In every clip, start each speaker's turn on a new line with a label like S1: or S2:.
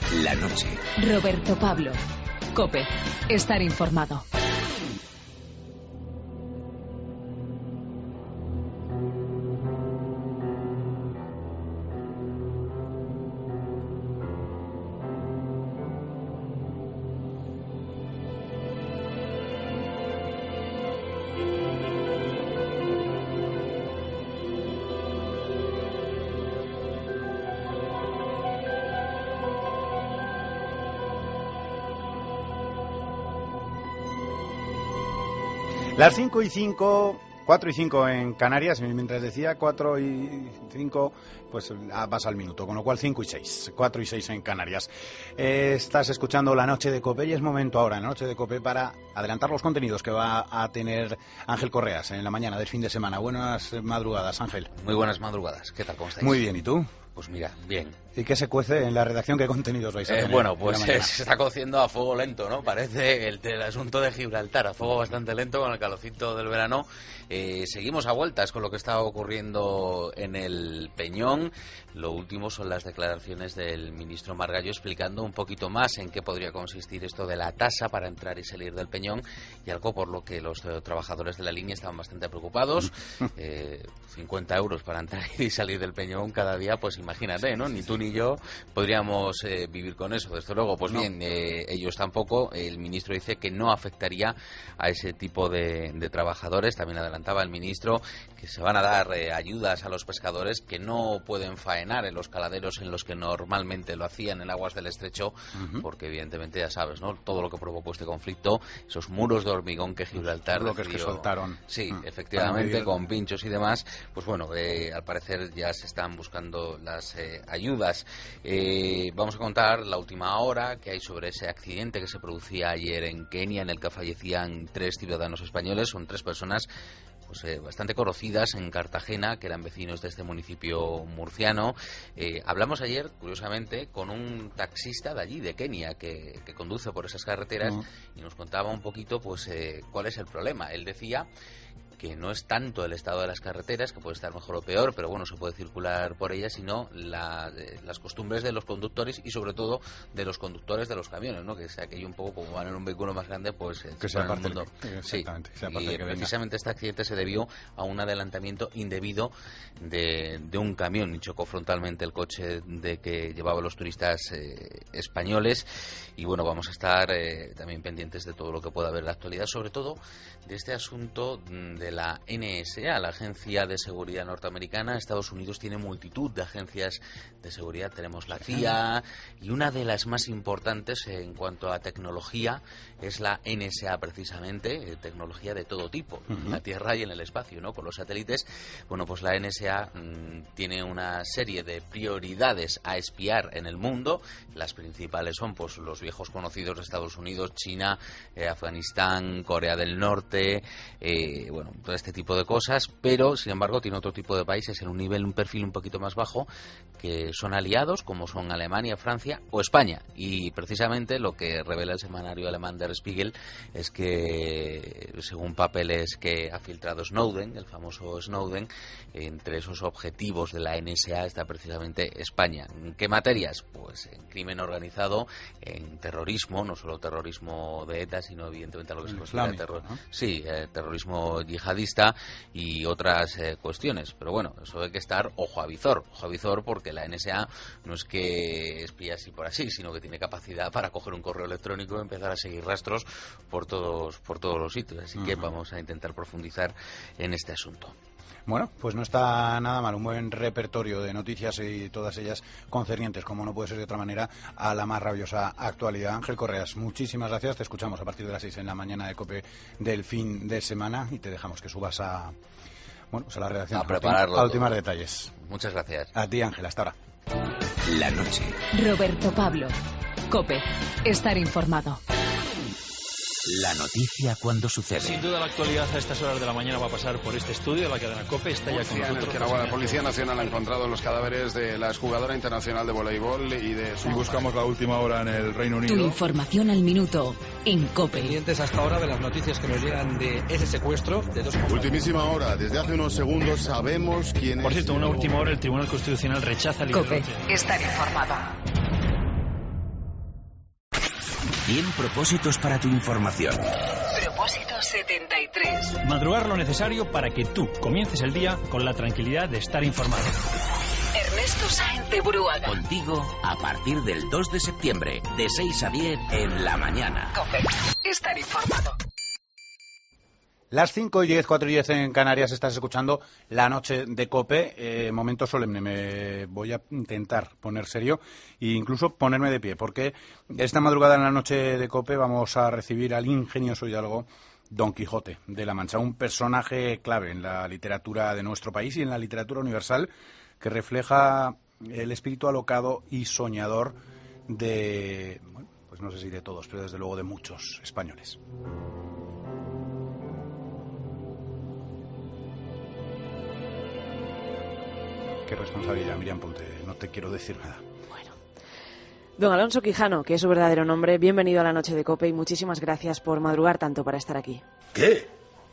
S1: La noche.
S2: Roberto Pablo. COPE. Estar informado.
S3: Las 5 y 5, 4 y 5 en Canarias, mientras decía 4 y 5, pues vas al minuto, con lo cual 5 y 6, 4 y 6 en Canarias. Estás escuchando La Noche de COPE y es momento ahora, en La Noche de COPE, para adelantar los contenidos que va a tener Ángel Correas en la mañana del fin de semana. Buenas madrugadas, Ángel.
S4: Muy buenas madrugadas, ¿qué tal? ¿Cómo estáis?
S3: Muy bien, ¿y tú?
S4: Pues mira, bien.
S3: ¿Y qué se cuece en la redacción? ¿Qué contenidos vais a tener?
S4: Bueno, pues se está cociendo a fuego lento, ¿no? Parece el asunto de Gibraltar, a fuego bastante lento con el calorcito del verano. Seguimos a vueltas con lo que está ocurriendo en el Peñón. Lo último son las declaraciones del ministro Margallo explicando un poquito más en qué podría consistir esto de la tasa para entrar y salir del Peñón, y algo por lo que los trabajadores de la línea estaban bastante preocupados. 50 euros para entrar y salir del Peñón cada día, pues imagínate, ¿no? Ni tú ni yo podríamos vivir con eso, desde luego. Pues no. Bien, ellos tampoco. El ministro dice que no afectaría a ese tipo de trabajadores. También adelantaba el ministro que se van a dar ayudas a los pescadores que no pueden faenar en los caladeros en los que normalmente lo hacían en aguas del estrecho, porque evidentemente ya sabes, ¿no? Todo lo que provocó este conflicto, esos muros de hormigón que Gibraltar
S3: lo que soltaron.
S4: Sí, efectivamente, con pinchos y demás. Pues bueno, al parecer ya se están buscando las ayudas. Vamos a contar la última hora que hay sobre ese accidente que se producía ayer en Kenia, en el que fallecían 3 ciudadanos españoles. Son 3 personas pues bastante conocidas en Cartagena, que eran vecinos de este municipio murciano. Hablamos ayer, curiosamente, con un taxista de allí, de Kenia, que conduce por esas carreteras, y nos contaba un poquito pues cuál es el problema. Él decía que no es tanto el estado de las carreteras, que puede estar mejor o peor, pero bueno, se puede circular por ellas, sino las costumbres de los conductores y sobre todo de los conductores de los camiones, ¿no? Que sea aquello un poco como van en un vehículo más grande, pues
S3: que sea parte
S4: del mundo. Sí, y precisamente este accidente se debió a un adelantamiento indebido de un camión, y chocó frontalmente el coche de que llevaban los turistas españoles. Y bueno, vamos a estar también pendientes de todo lo que pueda haber en la actualidad, sobre todo de este asunto de la NSA, la Agencia de Seguridad Norteamericana. Estados Unidos tiene multitud de agencias de seguridad. Tenemos la CIA, y una de las más importantes en cuanto a tecnología es la NSA, precisamente, tecnología de todo tipo, en la Tierra y en el espacio, ¿no? Con los satélites. Bueno, pues la NSA tiene una serie de prioridades a espiar en el mundo. Las principales son pues los viejos conocidos de Estados Unidos, China, Afganistán, Corea del Norte, bueno, todo este tipo de cosas, pero sin embargo tiene otro tipo de países en un perfil un poquito más bajo, que son aliados, como son Alemania, Francia o España. Y precisamente lo que revela el semanario alemán Der Spiegel es que, según papeles que ha filtrado Snowden, el famoso Snowden, entre esos objetivos de la NSA está precisamente España. ¿En qué materias? Pues en crimen organizado, en terrorismo, no solo terrorismo de ETA, sino evidentemente a lo que se considera terrorismo, ¿no? Sí, terrorismo yihadista y otras cuestiones. Pero bueno, eso hay que estar ojo a visor, porque la NSA no es que espía así por así, sino que tiene capacidad para coger un correo electrónico y empezar a seguir rastros por todos los sitios. Así que vamos a intentar profundizar en este asunto.
S3: Bueno, pues no está nada mal, un buen repertorio de noticias y todas ellas concernientes, como no puede ser de otra manera, a la más rabiosa actualidad. Ángel Correas, muchísimas gracias, te escuchamos a partir de las 6 en la mañana de COPE del fin de semana y te dejamos que subas a la redacción
S4: a prepararlo
S3: a ultimar detalles.
S4: Muchas gracias.
S3: A ti, Ángel, hasta ahora.
S1: La noche.
S2: Roberto Pablo, COPE, estar informado.
S1: La noticia cuando sucede.
S5: Sin duda la actualidad a estas horas de la mañana va a pasar por este estudio de la cadena COPE. Está ya con nosotros.
S6: La Policía Nacional ha encontrado los cadáveres de la exjugadora internacional de voleibol y de su...
S7: Y buscamos la última hora en el Reino Unido.
S2: Tu información al minuto en COPE.
S8: Pendientes hasta ahora de las noticias que nos llegan de ese secuestro de 2 compañeros.
S6: Ultimísima hora, desde hace unos segundos sabemos quién es.
S5: Por cierto, una última hora, el Tribunal Constitucional rechaza el
S2: COPE, estar informado.
S1: 100 propósitos para tu información.
S2: Propósito 73.
S5: Madrugar lo necesario para que tú comiences el día con la tranquilidad de estar informado.
S2: Ernesto Sáenz de Buruaga.
S1: Contigo a partir del 2 de septiembre, de 6 a 10 en la mañana.
S2: COPE. Estar informado.
S3: Las 5:10, 4:10 en Canarias, estás escuchando La Noche de COPE. Momento solemne, me voy a intentar poner serio e incluso ponerme de pie, porque esta madrugada en La Noche de COPE vamos a recibir al ingenioso hidalgo Don Quijote de la Mancha, un personaje clave en la literatura de nuestro país y en la literatura universal, que refleja el espíritu alocado y soñador de, bueno, pues no sé si de todos, pero desde luego de muchos españoles. Qué responsabilidad, Miriam Ponte, no te quiero decir nada.
S9: Bueno. Don Alonso Quijano, que es su verdadero nombre, bienvenido a La Noche de COPE y muchísimas gracias por madrugar tanto para estar aquí.
S10: ¿Qué?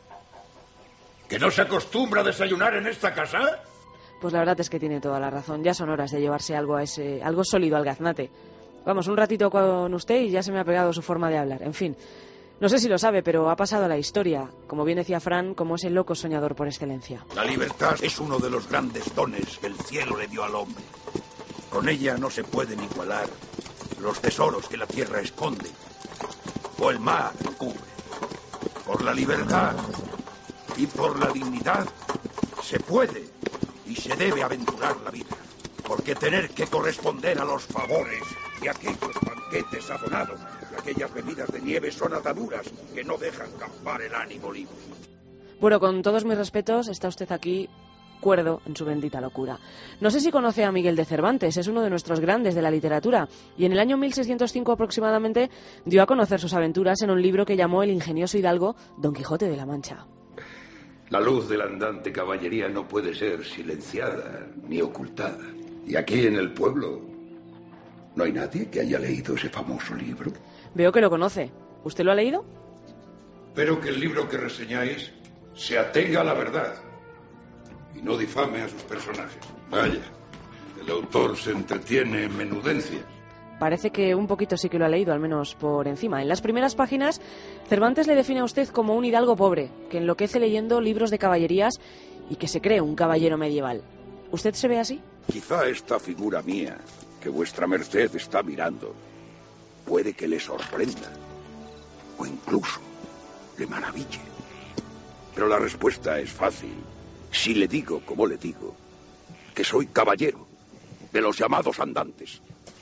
S10: ¿Que no se acostumbra a desayunar en esta casa?
S9: Pues la verdad es que tiene toda la razón. Ya son horas de llevarse algo sólido al gaznate. Vamos, un ratito con usted y ya se me ha pegado su forma de hablar. En fin, no sé si lo sabe, pero ha pasado a la historia, como bien decía Fran, como ese loco soñador por excelencia.
S10: La libertad es uno de los grandes dones que el cielo le dio al hombre. Con ella no se pueden igualar los tesoros que la tierra esconde o el mar cubre. Por la libertad y por la dignidad se puede y se debe aventurar la vida, porque tener que corresponder a los favores y aquellos banquetes sazonados y aquellas bebidas de nieve son ataduras que no dejan campar el ánimo libre.
S9: Bueno, con todos mis respetos, está usted aquí cuerdo en su bendita locura. No sé si conoce a Miguel de Cervantes, es uno de nuestros grandes de la literatura, y en el año 1605 aproximadamente dio a conocer sus aventuras en un libro que llamó el ingenioso hidalgo Don Quijote de la Mancha.
S10: La luz de la andante caballería no puede ser silenciada ni ocultada. Y aquí en el pueblo no hay nadie que haya leído ese famoso libro.
S9: Veo que lo conoce. ¿Usted lo ha leído?
S10: Espero que el libro que reseñáis se atenga a la verdad y no difame a sus personajes. Vaya, el autor se entretiene en menudencias.
S9: Parece que un poquito sí que lo ha leído, al menos por encima. En las primeras páginas, Cervantes le define a usted como un hidalgo pobre, que enloquece leyendo libros de caballerías y que se cree un caballero medieval. ¿Usted se ve así?
S10: Quizá esta figura mía, que vuestra merced está mirando, puede que le sorprenda, o incluso le maraville. Pero la respuesta es fácil. Si le digo, como le digo, que soy caballero de los llamados andantes.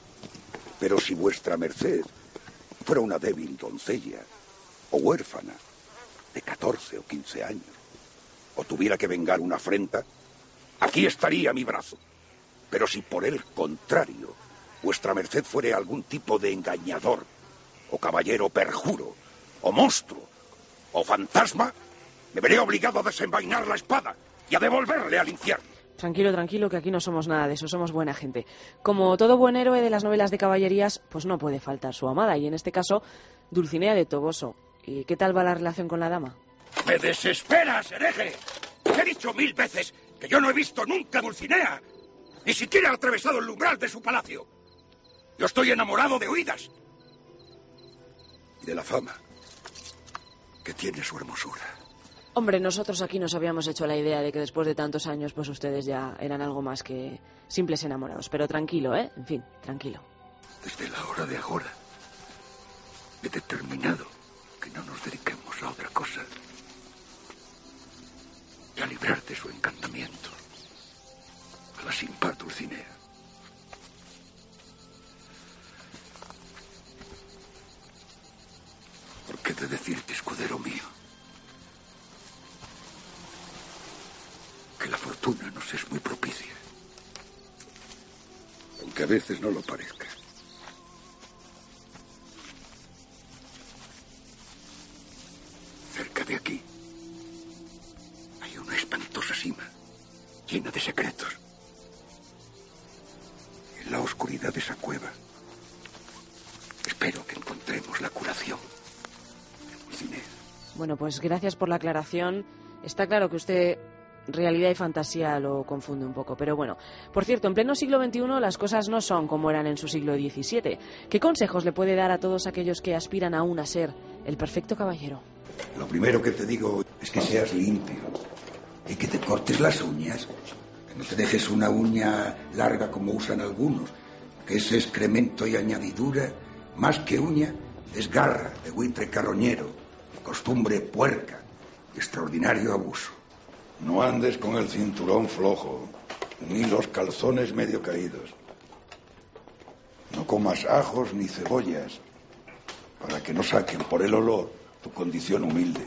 S10: Pero si vuestra merced fuera una débil doncella o huérfana de 14 o 15 años, o tuviera que vengar una afrenta, aquí estaría mi brazo. Pero si por el contrario vuestra merced fuere algún tipo de engañador, o caballero perjuro, o monstruo, o fantasma, me veré obligado a desenvainar la espada y a devolverle al infierno.
S9: Tranquilo, tranquilo, que aquí no somos nada de eso, somos buena gente. Como todo buen héroe de las novelas de caballerías, pues no puede faltar su amada, y en este caso, Dulcinea de Toboso. ¿Y qué tal va la relación con la dama?
S10: ¡Me desesperas, hereje! Te he dicho 1000 veces que yo no he visto nunca a Dulcinea, ni siquiera he atravesado el umbral de su palacio. Yo estoy enamorado de oídas y de la fama que tiene su hermosura.
S9: Hombre, nosotros aquí nos habíamos hecho la idea de que después de tantos años, pues ustedes ya eran algo más que simples enamorados. Pero tranquilo, ¿eh? En fin, tranquilo.
S10: Desde la hora de ahora he determinado que no nos dediquemos a otra cosa y a librar de su encantamiento a la sin par Dulcinea. ¿Por qué de decirte, escudero mío, que la fortuna nos es muy propicia, aunque a veces no lo parezca? Cerca de aquí hay una espantosa cima llena de secretos. En la oscuridad de esa cueva espero que encontremos la curación.
S9: Bueno, pues gracias por la aclaración. Está claro que usted realidad y fantasía lo confunde un poco, pero bueno. Por cierto, en pleno siglo XXI las cosas no son como eran en su siglo XVII. ¿Qué consejos le puede dar a todos aquellos que aspiran aún a ser el perfecto caballero?
S10: Lo primero que te digo es que seas limpio y que te cortes las uñas. Que no te dejes una uña larga como usan algunos, que ese excremento y añadidura, más que uña, es garra de buitre carroñero, costumbre puerca y extraordinario abuso.
S7: No andes con el cinturón flojo, ni los calzones medio caídos. No comas ajos ni cebollas, para que no saquen por el olor tu condición humilde.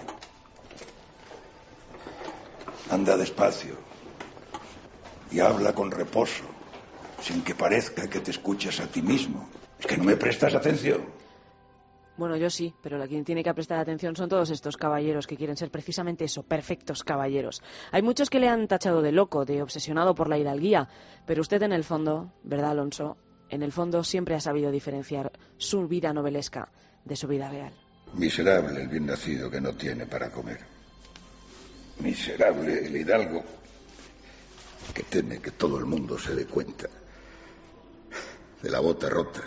S7: Anda despacio y habla con reposo, sin que parezca que te escuches a ti mismo. ¿Es que no me prestas atención?
S9: Bueno, yo sí, pero quien tiene que prestar atención son todos estos caballeros que quieren ser precisamente eso, perfectos caballeros. Hay muchos que le han tachado de loco, de obsesionado por la hidalguía, pero usted en el fondo, ¿verdad, Alonso? En el fondo siempre ha sabido diferenciar su vida novelesca de su vida real.
S10: Miserable el bien nacido que no tiene para comer. Miserable el hidalgo que teme que todo el mundo se dé cuenta de la bota rota,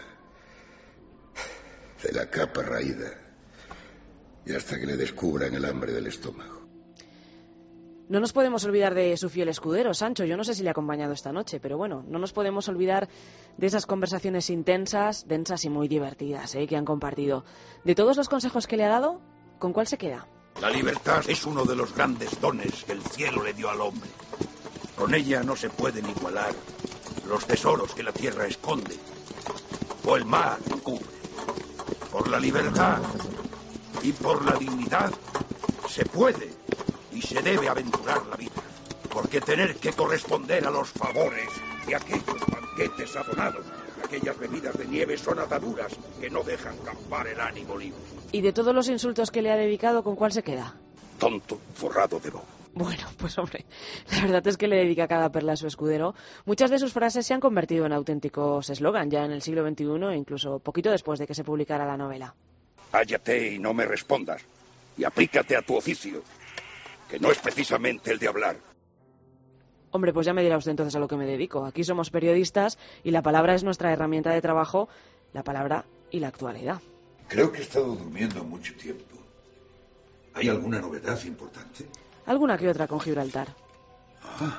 S10: de la capa raída, y hasta que le descubran el hambre del estómago.
S9: No nos podemos olvidar de su fiel escudero, Sancho. Yo no sé si le ha acompañado esta noche, pero bueno, no nos podemos olvidar de esas conversaciones intensas, densas y muy divertidas que han compartido. De todos los consejos que le ha dado, ¿con cuál se queda?
S10: La libertad es uno de los grandes dones que el cielo le dio al hombre. Con ella no se pueden igualar los tesoros que la tierra esconde o el mar cubre. Por la libertad y por la dignidad se puede y se debe aventurar la vida, porque tener que corresponder a los favores de aquellos banquetes sazonados, aquellas bebidas de nieve son ataduras que no dejan campar el ánimo libre.
S9: ¿Y de todos los insultos que le ha dedicado, con cuál se queda?
S10: Tonto, forrado de bobo.
S9: Bueno, pues hombre, la verdad es que le dedica cada perla a su escudero. Muchas de sus frases se han convertido en auténticos eslogan ya en el siglo XXI e incluso poquito después de que se publicara la novela.
S10: Cállate y no me respondas, y aplícate a tu oficio, que no es precisamente el de hablar.
S9: Hombre, pues ya me dirá usted entonces a lo que me dedico. Aquí somos periodistas y la palabra es nuestra herramienta de trabajo, la palabra y la actualidad.
S10: Creo que he estado durmiendo mucho tiempo. ¿Hay alguna novedad importante?
S9: Alguna que otra con Gibraltar.
S10: Ah.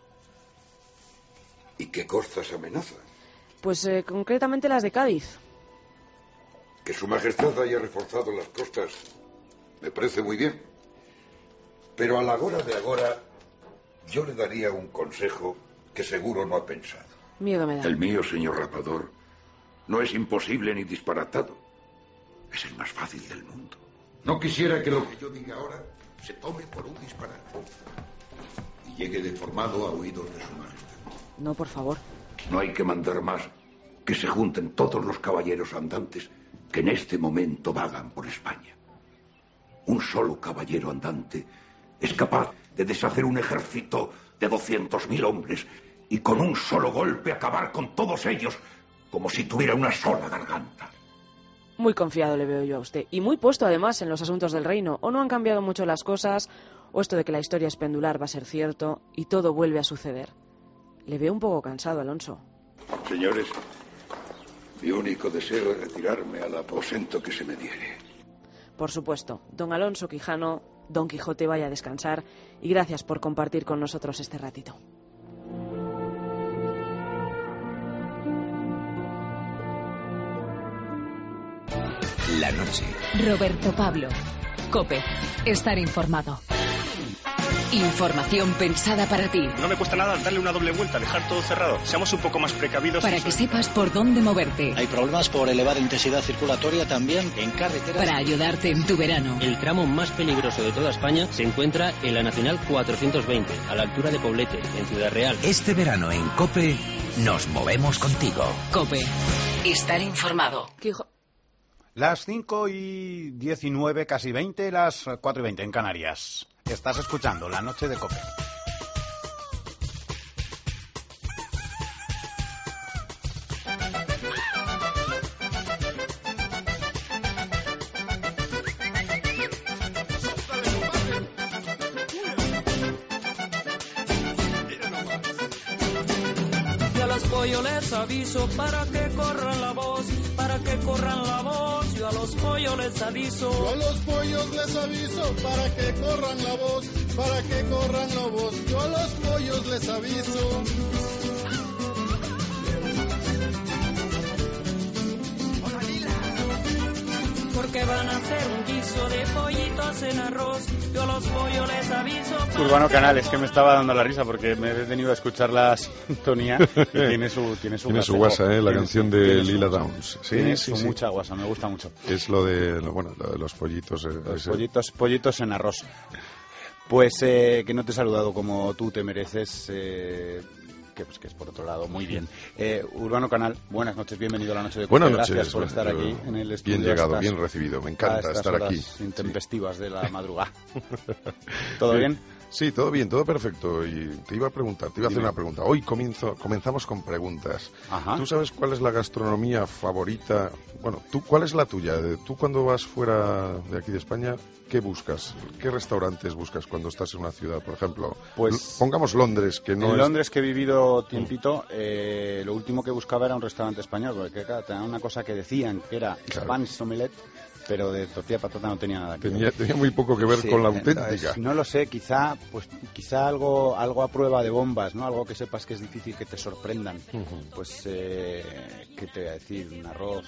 S10: ¿Y qué costas amenazan?
S9: Pues concretamente las de Cádiz.
S10: Que su majestad haya reforzado las costas me parece muy bien. Pero a la hora de agora yo le daría un consejo que seguro no ha pensado.
S9: Miedo me da.
S10: El mío, señor Rapador, no es imposible ni disparatado. Es el más fácil del mundo. No quisiera que lo que yo diga ahora se tome por un disparate y llegue deformado a oídos de su majestad.
S9: No, por favor.
S10: No hay que mandar más que se junten todos los caballeros andantes que en este momento vagan por España. Un solo caballero andante es capaz de deshacer un ejército de 200.000 hombres y con un solo golpe acabar con todos ellos como si tuviera una sola garganta.
S9: Muy confiado le veo yo a usted. Y muy puesto además en los asuntos del reino. O no han cambiado mucho las cosas, o esto de que la historia es pendular va a ser cierto, y todo vuelve a suceder. Le veo un poco cansado, Alonso.
S10: Señores, mi único deseo es retirarme al aposento que se me diere.
S9: Por supuesto. Don Alonso Quijano, Don Quijote, vaya a descansar. Y gracias por compartir con nosotros este ratito.
S1: La noche.
S2: Roberto Pablo. COPE. Estar informado. Información pensada para ti.
S11: No me cuesta nada darle una doble vuelta, dejar todo cerrado. Seamos un poco más precavidos.
S2: Para que sepas por dónde moverte.
S12: Hay problemas por elevada intensidad circulatoria también en carreteras.
S2: Para ayudarte en tu verano.
S13: El tramo más peligroso de toda España se encuentra en la Nacional 420, a la altura de Poblete, en Ciudad Real.
S1: Este verano en COPE nos movemos contigo.
S2: COPE. Estar informado.
S3: Las 5:19, casi 20, las 4:20 en Canarias. Estás escuchando La Noche de COPE.
S14: pollos les aviso para que corran la voz, para que corran la voz. Yo a los pollos les aviso.
S15: Yo a los pollos les aviso para que corran la voz, para que corran la voz. Yo a los pollos les aviso.
S14: Porque van a hacer un guiso de pollitos en arroz. Yo a los pollos les aviso.
S3: Urbano Canal, es que me estaba dando la risa porque me he detenido a escuchar la sintonía y tiene su
S16: guasa, la canción de Lila Downs.
S3: Sí, tiene mucha guasa, me gusta mucho.
S16: Es lo de los pollitos.
S3: Los pollitos en arroz. Pues que no te he saludado como tú te mereces. Que es por otro lado, muy bien. Urbano Canal, buenas noches, bienvenido a la noche de Cope.
S16: Buenas noches.
S3: Gracias por estar aquí en el estudio.
S16: Bien llegado, bien recibido, me encanta estar aquí.
S3: Intempestivas de la madrugada. ¿Todo bien?
S16: Sí, todo bien, todo perfecto. Y te iba a hacer una pregunta. Hoy comenzamos con preguntas.
S3: Ajá.
S16: ¿Tú sabes cuál es la gastronomía favorita? Bueno, ¿cuál es la tuya? Tú cuando vas fuera de aquí de España, ¿qué buscas? ¿Qué restaurantes buscas cuando estás en una ciudad, por ejemplo?
S3: Pues
S16: pongamos Londres, que no
S3: en
S16: es...
S3: Londres, que he vivido tiempito, lo último que buscaba era un restaurante español, porque claro, tenía una cosa que decían que era Spanish omelette, pero de tortilla de patata no tenía nada que ver.
S16: Tenía muy poco que ver con la auténtica.
S3: No lo sé, quizá algo a prueba de bombas, ¿no? Algo que sepas que es difícil que te sorprendan. Pues, ¿qué te voy a decir? Un arroz,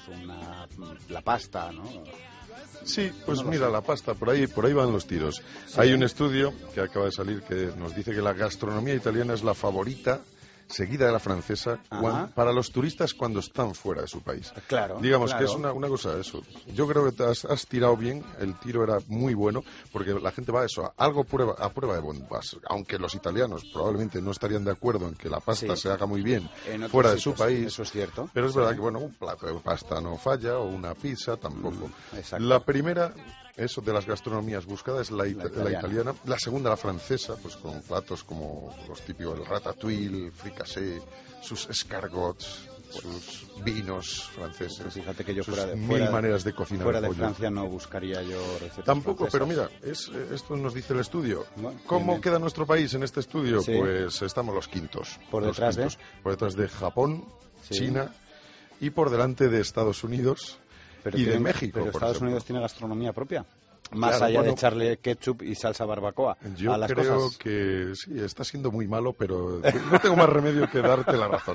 S3: la pasta, ¿no?
S16: Sí, pues no mira, la pasta, por ahí van los tiros. Sí. Hay un estudio que acaba de salir que nos dice que la gastronomía italiana es la favorita, seguida de la francesa, para los turistas cuando están fuera de su país.
S3: Claro.
S16: Digamos que es una cosa, eso. Yo creo que te has tirado bien, el tiro era muy bueno, porque la gente va a eso, a prueba de bombas. Aunque los italianos probablemente no estarían de acuerdo en que la pasta se haga muy bien fuera de su país.
S3: Eso es cierto.
S16: Pero es verdad que, un plato de pasta no falla, o una pizza tampoco.
S3: Exacto.
S16: La primera... Eso de las gastronomías buscadas es la italiana. La segunda, la francesa, pues con platos como los típicos, el ratatouille, el fricassé, sus escargots, sus vinos franceses.
S3: Pues fíjate que yo
S16: mil maneras de cocinar
S3: fuera
S16: el
S3: de Francia no buscaría yo recetas
S16: tampoco,
S3: francesas.
S16: pero mira, esto nos dice el estudio.
S3: Bueno,
S16: ¿Cómo queda nuestro país en este estudio?
S3: Sí.
S16: Pues estamos los quintos.
S3: ¿Por detrás
S16: de Japón, China y por delante de Estados Unidos y de México.
S3: Pero Estados Unidos tiene gastronomía propia. Más
S16: Claro,
S3: allá de echarle ketchup y salsa barbacoa
S16: yo
S3: a las
S16: creo
S3: cosas.
S16: Que sí, está siendo muy malo, pero no tengo más remedio que darte la razón.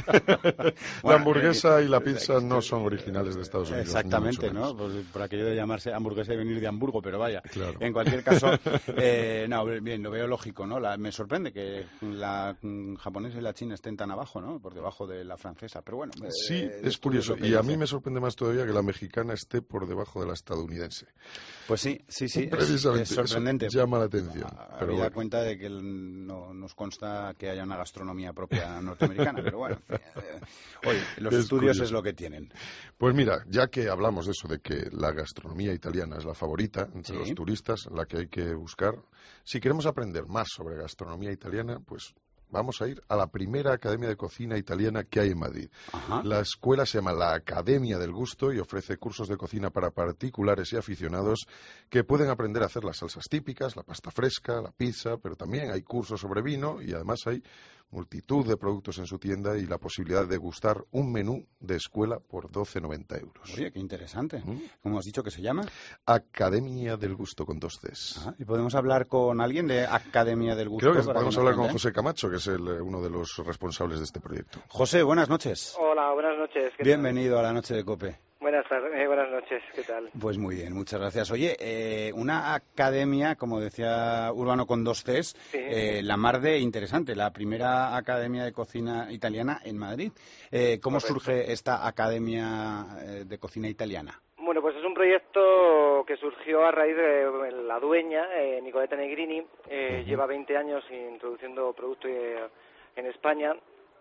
S16: La hamburguesa y la pizza no son originales de Estados Unidos.
S3: Exactamente, ¿no? Pues por aquello de llamarse hamburguesa y venir de Hamburgo, pero vaya.
S16: Claro.
S3: En cualquier caso, no, bien, lo veo lógico, ¿no? Me sorprende que la japonesa y la china estén tan abajo, ¿no? Por debajo de la francesa, pero bueno.
S16: Sí, es curioso. Y a mí me sorprende más todavía que la mexicana esté por debajo de la estadounidense.
S3: Pues sí,
S16: precisamente,
S3: es sorprendente.
S16: Eso llama la atención.
S3: Pero da cuenta de que no nos consta que haya una gastronomía propia norteamericana, pero bueno, oye, los estudios curioso. Es lo que tienen.
S16: Pues mira, ya que hablamos de eso, de que la gastronomía italiana es la favorita entre los turistas, la que hay que buscar, si queremos aprender más sobre gastronomía italiana, pues vamos a ir a la primera academia de cocina italiana que hay en Madrid.
S3: Ajá.
S16: La escuela se llama la Academia del Gusto y ofrece cursos de cocina para particulares y aficionados que pueden aprender a hacer las salsas típicas, la pasta fresca, la pizza, pero también hay cursos sobre vino y además hay multitud de productos en su tienda y la posibilidad de degustar un menú de escuela por 12,90 euros.
S3: Oye, qué interesante. ¿Cómo has dicho que se llama?
S16: Academia del Gusto con 2 Cs.
S3: ¿Y podemos hablar con alguien de Academia del Gusto?
S16: Creo que podemos hablar con José Camacho, que es uno de los responsables de este proyecto.
S3: José, buenas noches.
S17: Hola, buenas noches.
S3: Bienvenido a la Noche de Cope.
S17: Buenas noches, ¿qué tal?
S3: Pues muy bien, muchas gracias. Oye, una academia, como decía Urbano con 2 Cs, la mar de interesante, la primera academia de cocina italiana en Madrid. ¿Cómo surge esta academia de cocina italiana?
S17: Bueno, pues es un proyecto que surgió a raíz de la dueña, Nicoletta Negrini, lleva 20 años introduciendo productos en España.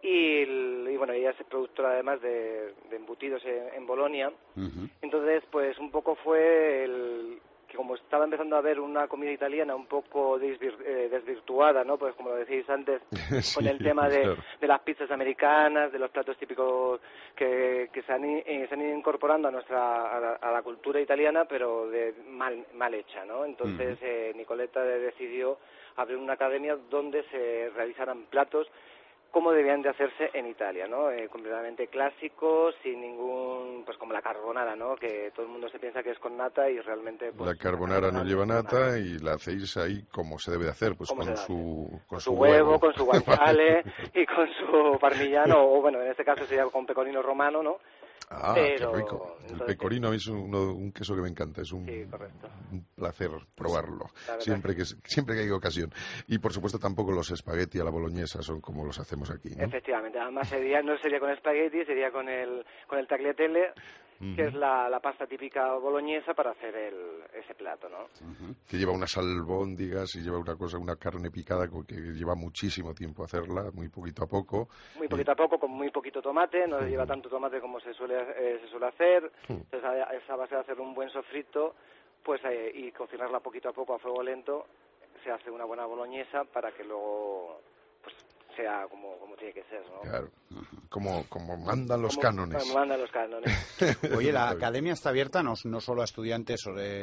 S17: Y bueno, ella es productora además de embutidos en Bolonia. Entonces, pues un poco fue que como estaba empezando a haber una comida italiana un poco desvirtuada, ¿no? Pues como lo decís antes, con el tema de las pizzas americanas, de los platos típicos que se han ido incorporando a la cultura italiana, pero mal hecha, ¿no? Entonces, Nicoletta decidió abrir una academia donde se realizaran platos como debían de hacerse en Italia, ¿no? Completamente clásicos, sin ningún, pues como la carbonara, ¿no? Que todo el mundo se piensa que es con nata y realmente... Pues,
S16: la carbonara no lleva nata y la hacéis ahí como se debe de hacer, pues con su
S17: huevo, con su guanciale y con su parmigiano, o bueno, en este caso sería con pecorino romano, ¿no?
S16: Ah, pero, qué rico. El pecorino es un queso que me encanta, es un placer probarlo, siempre que hay ocasión. Y por supuesto tampoco los espagueti a la boloñesa son como los hacemos aquí, ¿no?
S17: Efectivamente, además no sería con espagueti, sería con el tagliatelle, que es la pasta típica boloñesa para hacer ese plato, ¿no?
S16: Que lleva unas albóndigas y lleva una carne picada que lleva muchísimo tiempo hacerla, muy poquito a poco.
S17: Muy poquito a poco, con muy poquito tomate, no lleva tanto tomate como se suele hacer. Entonces, a base de hacer un buen sofrito, pues y cocinarla poquito a poco a fuego lento, se hace una buena boloñesa para que luego pues sea como tiene que ser, ¿no?
S16: Claro, como mandan los cánones.
S17: Como mandan los cánones.
S3: Oye, la academia está abierta no solo a estudiantes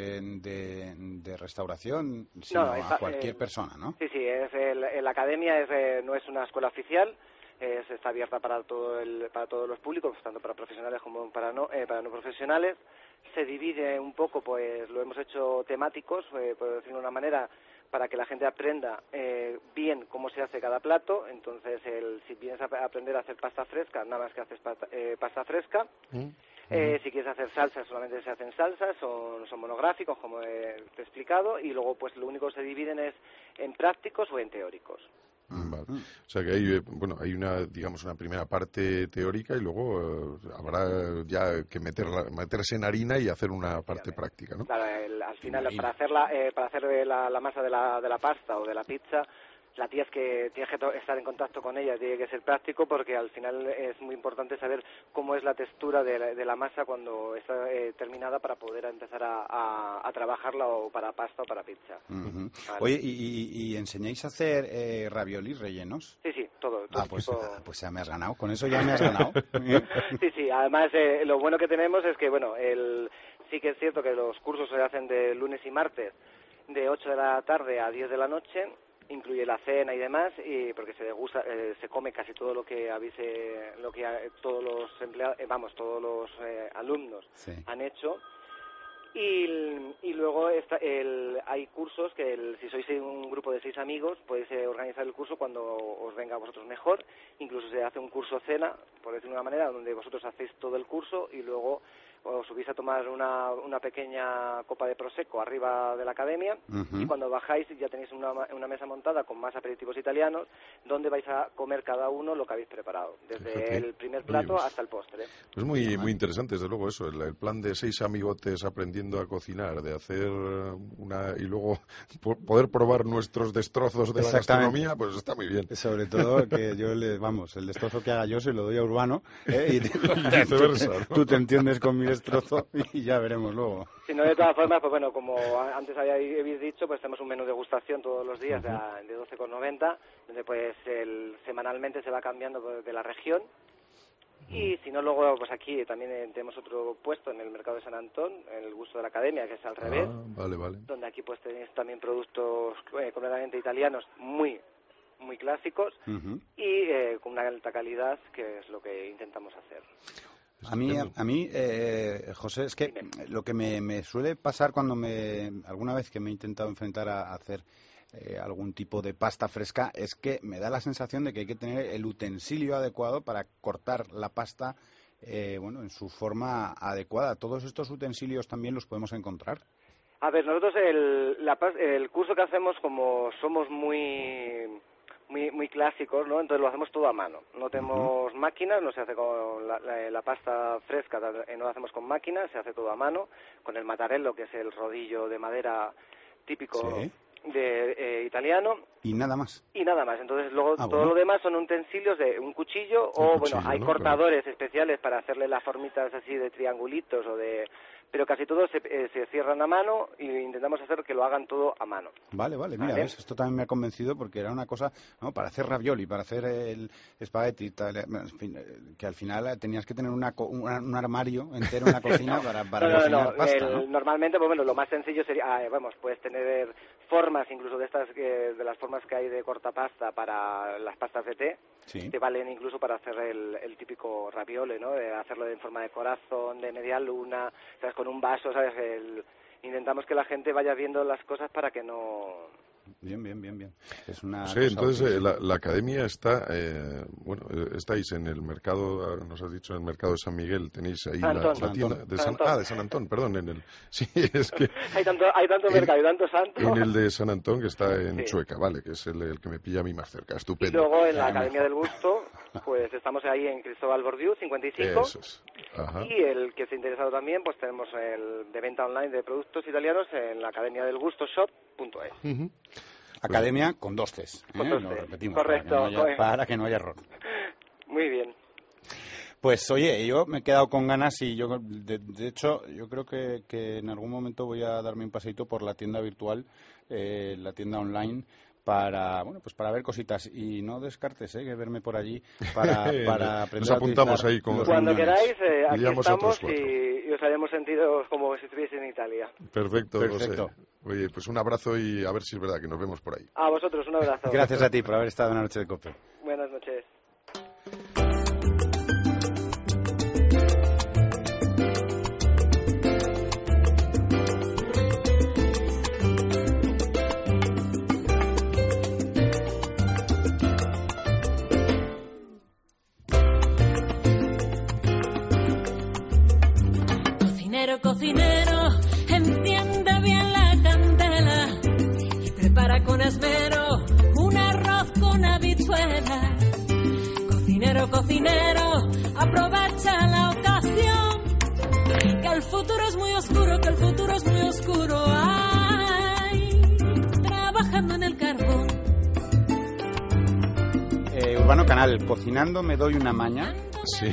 S3: de restauración, sino a cualquier persona, ¿no?
S17: Sí, la academia no es una escuela oficial, está abierta para todos los públicos, tanto para profesionales como para no profesionales. Se divide un poco, pues lo hemos hecho temáticos, por decirlo de una manera, para que la gente aprenda bien cómo se hace cada plato. Entonces, si vienes a aprender a hacer pasta fresca, nada más que haces pasta fresca. Si quieres hacer salsas, solamente se hacen salsas, son monográficos, como te he explicado, y luego pues lo único que se dividen es en prácticos o en teóricos.
S16: Vale. O sea que hay una primera parte teórica y luego habrá ya que meterse en harina y hacer una parte práctica, ¿no?
S17: Claro, al final para hacer la masa de la pasta o de la pizza, la tienes que estar en contacto con ella, tiene que ser práctico, porque al final es muy importante saber cómo es la textura de la masa cuando está terminada para poder empezar a trabajarla o para pasta o para pizza.
S3: Vale. Oye, ¿y enseñáis a hacer raviolis rellenos?
S17: Sí, todo
S3: pues ya me has ganado, con eso ya me has ganado.
S17: Sí, además lo bueno que tenemos es que, sí que es cierto que los cursos se hacen de lunes y martes, de 8 de la tarde a 10 de la noche, incluye la cena y demás, y porque se come casi todo lo que todos los empleados, todos los alumnos han hecho. Y luego hay cursos que si sois un grupo de 6 amigos podéis organizar el curso cuando os venga a vosotros mejor. Incluso se hace un curso cena, por decirlo de una manera, donde vosotros hacéis todo el curso y luego os subís a tomar una pequeña copa de prosecco arriba de la academia, y cuando bajáis ya tenéis una mesa montada con más aperitivos italianos, donde vais a comer cada uno lo que habéis preparado, desde el primer plato hasta el postre.
S16: Es muy interesante, desde luego, eso, el plan de 6 amigotes aprendiendo a cocinar, de hacer y luego poder probar nuestros destrozos de la gastronomía, pues está muy bien.
S3: Sobre todo que yo el destrozo que haga yo se lo doy a Urbano, y
S16: viceversa, ¿no?
S3: Tú te entiendes con mi destrozo y ya veremos luego.
S17: Si no, de todas formas, pues bueno, como antes habéis dicho, pues tenemos un menú de degustación todos los días de 12,90, donde pues semanalmente se va cambiando de la región. Y si no, luego pues aquí también tenemos otro puesto en el mercado de San Antón, en el Gusto de la Academia, que es al revés.
S16: Vale.
S17: Donde aquí pues tenéis también productos completamente italianos muy clásicos y con una alta calidad, que es lo que intentamos hacer.
S3: A mí, José, es que lo que me suele pasar alguna vez que me he intentado enfrentar a hacer algún tipo de pasta fresca, es que me da la sensación de que hay que tener el utensilio adecuado para cortar la pasta en su forma adecuada. ¿Todos estos utensilios también los podemos encontrar?
S17: A ver, nosotros el curso que hacemos, como somos muy clásicos, ¿no? Entonces lo hacemos todo a mano. No tenemos máquinas, no se hace con la pasta fresca, no lo hacemos con máquinas, se hace todo a mano, con el mattarello, que es el rodillo de madera típico de italiano.
S3: ¿Y nada más?
S17: Entonces luego todo lo demás son utensilios de un cuchillo, hay cortadores especiales para hacerle las formitas así de triangulitos o de pero casi todos se cierran a mano y intentamos hacer que lo hagan todo a mano.
S3: Vale, mira, ¿ves? Esto también me ha convencido porque era una cosa, ¿no? Para hacer ravioli, para hacer el espagueti, tal, en fin, que al final tenías que tener un armario entero en la cocina para cocinar pasta, ¿no?
S17: Normalmente, pues bueno, lo más sencillo sería, puedes tener formas, incluso de estas de las formas que hay de cortapasta para las pastas de té,
S3: sí.
S17: Te valen incluso para hacer el típico raviole, ¿no? De hacerlo en forma de corazón, de media luna, ¿sabes? Con un vaso, ¿sabes? Intentamos que la gente vaya viendo las cosas para que no...
S3: Bien. Es una
S16: sí, entonces la academia está, estáis en el mercado, nos has dicho en el mercado de San Miguel, tenéis ahí la tienda de San Antón, perdón, sí, es que
S17: hay tanto mercado y tanto santo.
S16: En el de San Antón, que está en Chueca, vale, que es el que me pilla a mí más cerca, estupendo.
S17: Y luego en la Academia del Gusto, pues estamos ahí en Cristóbal Bordiú, 55.
S16: Eso es. Ajá.
S17: Y el que esté interesado también, pues tenemos el de venta online de productos italianos en la Academia del Gusto shop.es.
S16: Uh-huh.
S3: Academia con 2 Cs. Lo repetimos.
S17: Correcto.
S3: Para que no haya error.
S17: Muy bien.
S3: Pues oye, yo me he quedado con ganas y yo, de hecho, yo creo que en algún momento voy a darme un paseíto por la tienda virtual, la tienda online, para ver cositas. Y no descartes que verme por allí para aprender.
S16: Nos apuntamos ahí con
S17: cuando queráis, aquí estamos y os haremos sentido como si estuviese en Italia.
S16: Perfecto. José. Oye, pues un abrazo y a ver si es verdad que nos vemos por ahí.
S17: A vosotros, un abrazo.
S3: Gracias a ti por haber estado en la noche de COPE.
S17: Buenas noches.
S18: Cocinero, enciende bien la candela y prepara con esmero un arroz con habichuelas. Cocinero, aprovecha la ocasión, que el futuro es muy oscuro, ay, trabajando en el carbón.
S3: Urbano Canal, cocinando me doy una maña.
S16: Sí.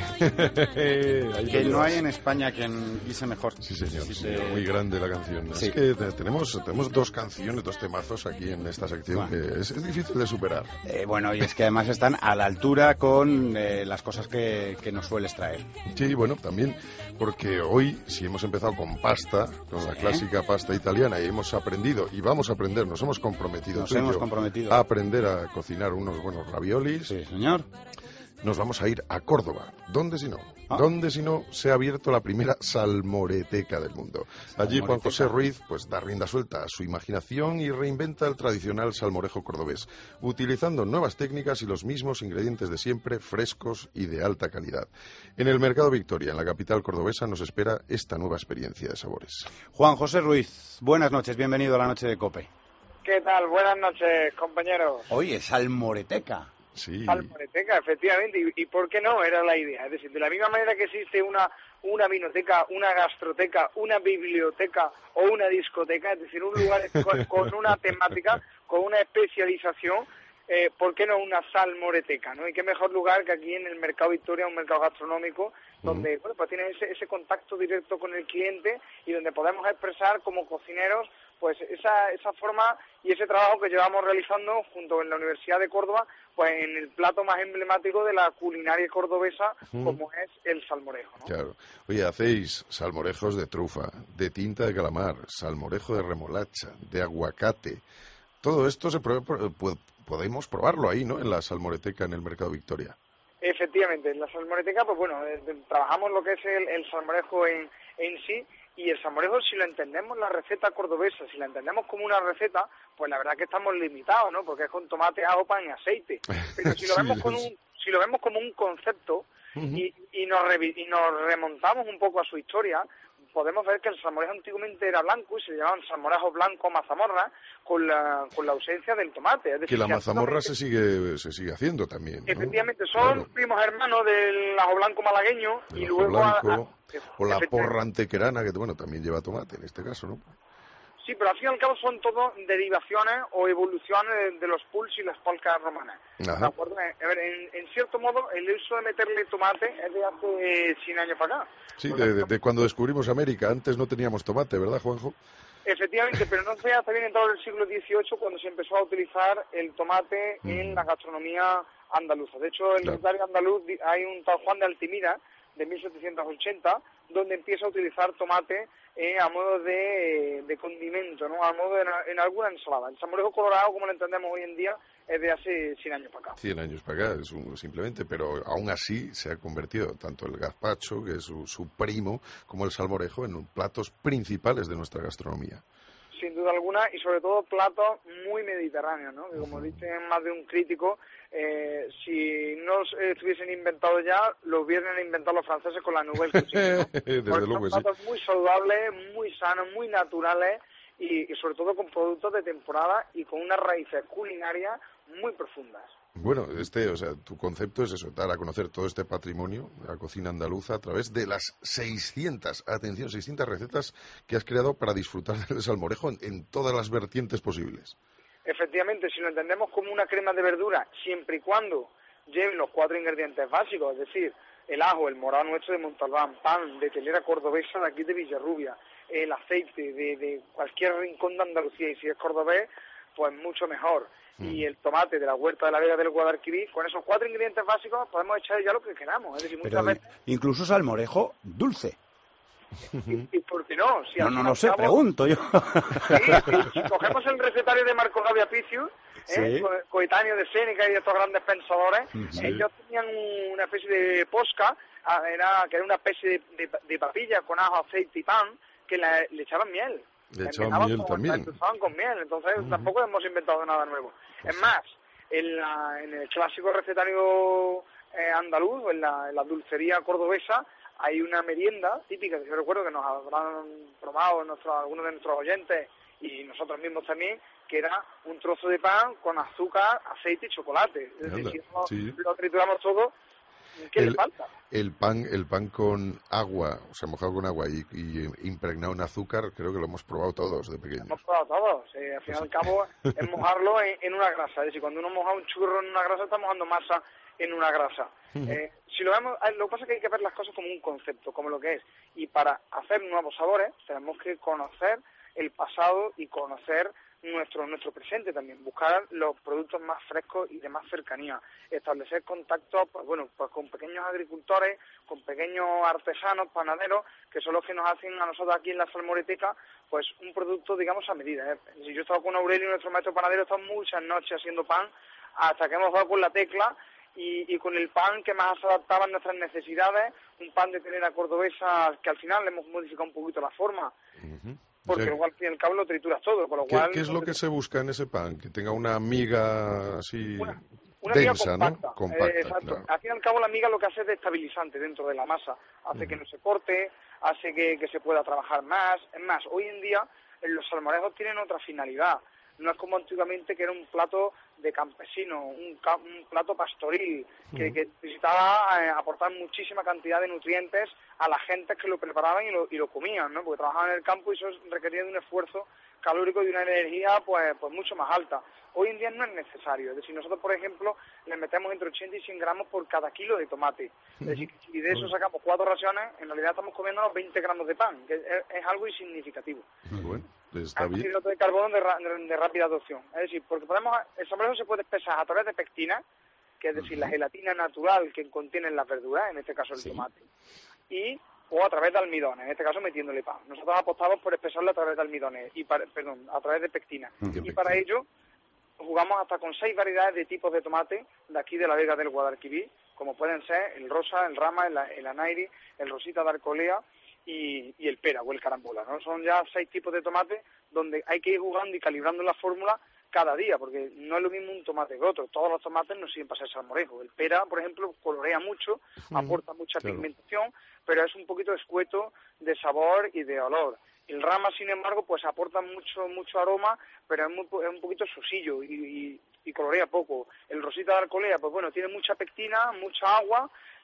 S3: Que no hay en España quien guise mejor.
S16: Sí, señor. Sí, muy grande la canción. Sí. Es que tenemos 2 canciones, 2 temazos aquí en esta sección que es difícil de superar.
S3: Y es que además están a la altura con las cosas que nos sueles traer.
S16: Sí, bueno, también porque hoy, si hemos empezado con pasta, con la clásica pasta italiana, y hemos aprendido, y vamos a aprender, nos hemos comprometido a aprender a cocinar unos buenos raviolis.
S3: Sí, señor.
S16: Nos vamos a ir a Córdoba. ¿Dónde si no? ¿Dónde si no se ha abierto la primera salmoreteca del mundo? Allí Juan José Ruiz da rienda suelta a su imaginación y reinventa el tradicional salmorejo cordobés, utilizando nuevas técnicas y los mismos ingredientes de siempre, frescos y de alta calidad. En el Mercado Victoria, en la capital cordobesa, nos espera esta nueva experiencia de sabores.
S3: Juan José Ruiz, buenas noches, bienvenido a la noche de COPE.
S19: ¿Qué tal? Buenas noches, compañeros.
S3: Oye, salmoreteca.
S16: Sí.
S19: Salmoreteca, efectivamente, y ¿por qué no? Era la idea. Es decir, de la misma manera que existe una vinoteca, una gastroteca, una biblioteca o una discoteca, es decir, un lugar con una temática, con una especialización, ¿por qué no una salmoreteca, ¿no? Y qué mejor lugar que aquí en el Mercado Victoria, un mercado gastronómico, donde pues tienen ese contacto directo con el cliente y donde podemos expresar como cocineros pues esa forma y ese trabajo que llevamos realizando junto con la Universidad de Córdoba, pues en el plato más emblemático de la culinaria cordobesa, como es el salmorejo, ¿no?
S16: Claro. Oye, hacéis salmorejos de trufa, de tinta de calamar, salmorejo de remolacha, de aguacate. Todo esto podemos probarlo ahí, ¿no? En la salmoreteca, en el Mercado Victoria.
S19: Efectivamente, en la salmoreteca, pues bueno, trabajamos lo que es el salmorejo en sí. Y el salmorejo, si lo entendemos la receta cordobesa, si la entendemos como una receta, pues la verdad que estamos limitados, ¿no? Porque es con tomate, ajo, pan y aceite. Pero si lo vemos como un concepto y nos remontamos un poco a su historia, podemos ver que el salmorejo antiguamente era blanco y se llamaban salmorejo blanco mazamorra con la ausencia del tomate. Es decir,
S16: que la mazamorra se sigue haciendo también, ¿no?
S19: Efectivamente, son primos hermanos del ajo blanco malagueño y luego...
S16: o la porra antequerana, que bueno, también lleva tomate en este caso, ¿no?
S19: Sí, pero al fin y al cabo son todo derivaciones o evoluciones de los puls y las polcas romanas. ¿De acuerdo? A ver, en cierto modo, el uso de meterle tomate es de hace 100 años para acá.
S16: Sí, de cuando descubrimos América. Antes no teníamos tomate, ¿verdad, Juanjo?
S19: Efectivamente, pero no fue hasta bien entrado el siglo XVIII cuando se empezó a utilizar el tomate en la gastronomía andaluza. De hecho, en el recetario andaluz hay un tal Juan de Altimira, de 1780, donde empieza a utilizar tomate a modo de condimento, ¿no? A modo en alguna ensalada. El salmorejo colorado, como lo entendemos hoy en día, es de hace 100 años para acá.
S16: 100 años para acá, simplemente, pero aún así se ha convertido tanto el gazpacho, que es su primo, como el salmorejo en platos principales de nuestra gastronomía.
S19: Sin duda alguna, y sobre todo platos muy mediterráneos, ¿no? Que como dice más de un crítico, si no estuviesen inventados ya, lo hubieran inventado los franceses con la nouvelle cuisine, ¿no?
S16: Desde luego,
S19: son platos muy saludables, muy sanos, muy naturales y sobre todo con productos de temporada y con unas raíces culinarias muy profundas.
S16: Bueno, tu concepto es eso, dar a conocer todo este patrimonio de la cocina andaluza a través de las 600 recetas que has creado para disfrutar del salmorejo en todas las vertientes posibles.
S19: Efectivamente, si lo entendemos como una crema de verdura, siempre y cuando lleven los 4 ingredientes básicos, es decir, el ajo, el morado nuestro de Montalbán, pan de telera cordobesa de aquí de Villarrubia, el aceite de cualquier rincón de Andalucía, y si es cordobés, pues mucho mejor. Y el tomate de la huerta de la Vega del Guadalquivir, con esos 4 ingredientes básicos podemos echar ya lo que queramos. Es decir, muchas veces...
S3: Incluso salmorejo dulce.
S19: ¿Y por qué no? Si
S3: no lo sé, pregunto yo.
S19: Si cogemos el recetario de Marco Gavia Picius, coetáneo de Séneca y de estos grandes pensadores, ellos tenían una especie de posca, que era una especie de papilla con ajo, aceite y pan, que le echaban miel.
S16: Le echaban miel también.
S19: Estaban con miel, entonces tampoco hemos inventado nada nuevo. Es más, en el clásico recetario andaluz, en la dulcería cordobesa, hay una merienda típica que yo recuerdo que nos habrán probado algunos de nuestros oyentes y nosotros mismos también, que era un trozo de pan con azúcar, aceite y chocolate. Es decir, si lo trituramos todo, ¿qué le falta?
S16: El pan con agua, o sea, mojado con agua y impregnado en azúcar, creo que lo hemos probado todos de pequeños.
S19: Hemos probado todos. Al fin y al cabo es mojarlo en una grasa. Es decir, cuando uno moja un churro en una grasa, está mojando masa en una grasa. Si lo vemos, lo que pasa es que hay que ver las cosas como un concepto, como lo que es. Y para hacer nuevos sabores tenemos que conocer el pasado y conocer nuestro presente también, buscar los productos más frescos y de más cercanía, establecer contactos pues con pequeños agricultores, con pequeños artesanos, panaderos, que son los que nos hacen a nosotros aquí en la Salmoreteca pues un producto, digamos, a medida. Si yo he estado con Aurelio, nuestro maestro panadero, he estado muchas noches haciendo pan, hasta que hemos dado con la tecla y con el pan que más se adaptaba a nuestras necesidades, un pan de telera cordobesa que al final le hemos modificado un poquito la forma. Porque luego al fin y al cabo lo trituras todo, con lo cual...
S16: ¿Qué es lo que se busca en ese pan? Que tenga una miga así
S19: una
S16: densa,
S19: miga compacta,
S16: ¿no? Compacta,
S19: exacto.
S16: claro.
S19: Al fin y al cabo la miga lo que hace es estabilizante dentro de la masa. Hace que no se corte, hace que se pueda trabajar más. Es más, hoy en día los salmorejos tienen otra finalidad. No es como antiguamente que era un plato de campesino, un plato pastoril, que necesitaba aportar muchísima cantidad de nutrientes a la gente que lo preparaban y lo comían, ¿no? Porque trabajaban en el campo y eso requería de un esfuerzo calórico y de una energía pues mucho más alta. Hoy en día no es necesario. Es decir, nosotros, por ejemplo, le metemos entre 80 y 100 gramos por cada kilo de tomate. Es decir, si de eso sacamos 4 raciones, en realidad estamos comiendo 20 gramos de pan, que es algo insignificativo.
S16: Bueno, está bien.
S19: Hidrato de carbono de rápida adopción. Es decir, porque el salmorejo se puede espesar a través de pectina, que es decir, la gelatina natural que contienen las verduras, en este caso el tomate, o a través de almidones, en este caso metiéndole pan. Nosotros apostamos por espesarlo a través de almidones, a través de pectina. Y para ello jugamos hasta con 6 variedades de tipos de tomate de aquí de la Vega del Guadalquivir, como pueden ser el rosa, el rama, el anairi, el rosita de Arcolea y el pera o el carambola, ¿no? Son ya 6 tipos de tomate donde hay que ir jugando y calibrando la fórmula cada día, porque no es lo mismo un tomate que otro. Todos los tomates no sirven para ser salmorejo. El pera, por ejemplo, colorea mucho, aporta mucha pigmentación, pero es un poquito escueto de sabor y de olor. El rama, sin embargo, pues aporta mucho aroma, pero es un poquito sosillo y colorea poco. El rosita de Arcolea, pues bueno, tiene mucha pectina, mucha agua,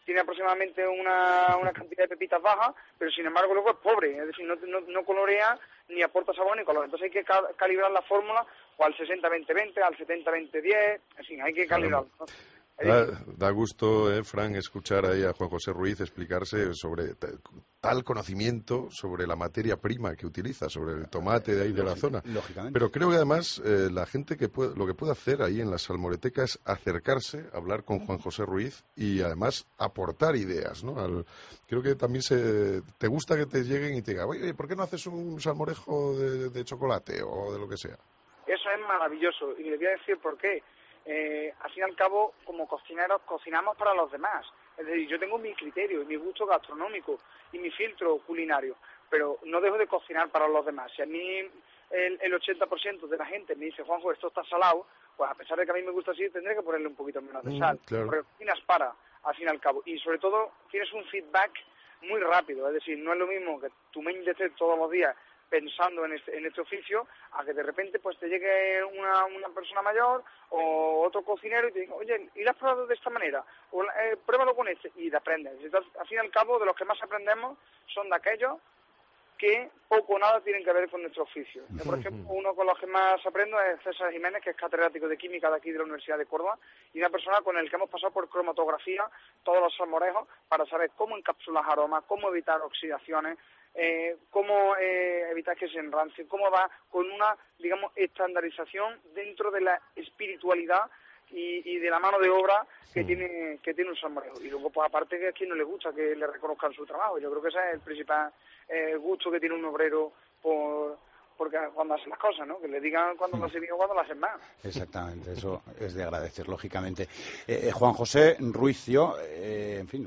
S19: tiene aproximadamente una cantidad de pepitas baja, pero sin embargo luego es pobre, es decir, no colorea ni aporta sabor ni color. Entonces hay que calibrar la fórmula o al 60-20-20, al 70-20-10, en fin, hay que calibrarlo, ¿no?
S16: Da gusto, Fran, escuchar ahí a Juan José Ruiz explicarse sobre tal conocimiento sobre la materia prima que utiliza, sobre el tomate de ahí de la zona.
S3: Lógicamente.
S16: Pero creo que además la gente lo que puede hacer ahí en la salmoreteca es acercarse, hablar con Juan José Ruiz y además aportar ideas, ¿no? Creo que también te gusta que te lleguen y te digan, oye, ¿por qué no haces un salmorejo de chocolate o de lo que sea?
S19: Eso es maravilloso y le voy a decir por qué. Al fin y al cabo, como cocineros, cocinamos para los demás. Es decir, yo tengo mi criterio y mi gusto gastronómico y mi filtro culinario, pero no dejo de cocinar para los demás. Si a mí el 80% de la gente me dice, Juanjo, esto está salado, pues a pesar de que a mí me gusta así, tendré que ponerle un poquito menos de sal.
S16: Claro.
S19: Porque cocinas para, al fin y al cabo. Y sobre todo, tienes un feedback muy rápido. Es decir, no es lo mismo que tu mente esté todos los días pensando en este oficio, a que de repente pues te llegue una persona mayor o otro cocinero y te diga, oye, ¿y lo has probado de esta manera? O pruébalo con este, y te aprendes. Entonces, al fin y al cabo, de los que más aprendemos son de aquellos que poco o nada tienen que ver con nuestro oficio. Por ejemplo, uno con los que más aprendo es César Jiménez, que es catedrático de Química de aquí de la Universidad de Córdoba, y una persona con el que hemos pasado por cromatografía todos los salmorejos para saber cómo encapsular aromas, cómo evitar oxidaciones, cómo evitar que se enrancien, cómo va con una, digamos, estandarización dentro de la espiritualidad y de la mano de obra que tiene un salmorejo. Y luego, pues aparte, que a quien no le gusta que le reconozcan su trabajo. Yo creo que ese es el principal gusto que tiene un obrero porque cuando hacen las cosas, ¿no? Que le digan cuando lo hacen bien o cuando lo hacen mal.
S3: Exactamente, eso es de agradecer, lógicamente. Juan José Ruiz, yo, en fin,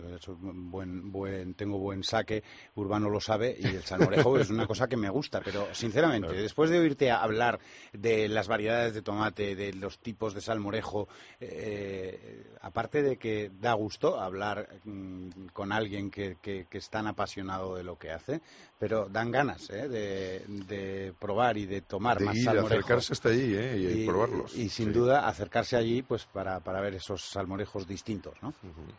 S3: tengo buen saque, Urbano lo sabe, y el salmorejo es una cosa que me gusta, pero sinceramente, después de oírte hablar de las variedades de tomate, de los tipos de salmorejo, aparte de que da gusto hablar con alguien que es tan apasionado de lo que hace, pero dan ganas de probar y de tomar más salmorejo.
S16: De acercarse hasta allí y probarlos.
S3: Y sin duda acercarse allí pues para ver esos salmorejos distintos, ¿no?